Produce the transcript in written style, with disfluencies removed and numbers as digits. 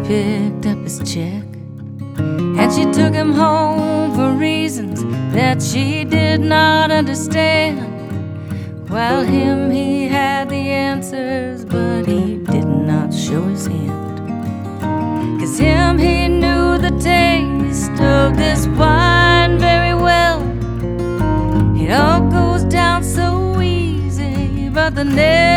picked up his check, and she took him home for reasons that she did not understand. While him, he had the answers, but he did not show his hand. 'Cause him, he knew the taste of this wine very well. It all goes down so easy, but the next